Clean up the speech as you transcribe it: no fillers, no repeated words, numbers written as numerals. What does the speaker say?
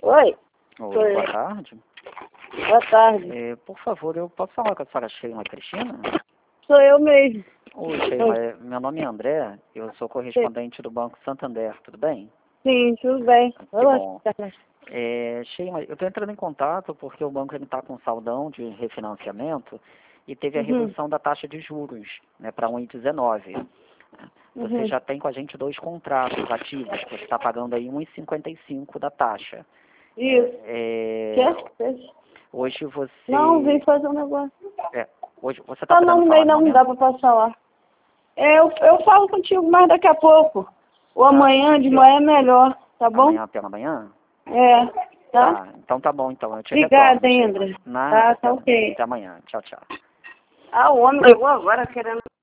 Oi, Oi, sou eu. boa tarde. Boa tarde. Por favor, eu posso falar com a senhora Sheila Cristina? Sou eu mesmo. Oi, Sheila, meu nome é André, eu sou correspondente do Banco Santander, tudo bem? Sim, tudo bem. Que Olá. bom. Sheila, eu estou entrando em contato porque o banco está com saldão de refinanciamento e teve a redução da taxa de juros, né, para 1,19. Você já tem com a gente 2 contratos ativos, que você está pagando aí 1,55 da taxa. Isso. Quer? Hoje você... Não, vim fazer um negócio. Hoje você está Tá não, podendo no falar meio no não momento? dá pra passar lá. Eu falo contigo mais daqui a pouco. Ou amanhã, de manhã é melhor, tá bom? Amanhã pela manhã? Tá? Então tá bom, então. Eu te Obrigada, retorno, Indra. Sheila. Nada, Tá ok. até amanhã. Tchau, tchau. Ah, o homem ligou agora querendo...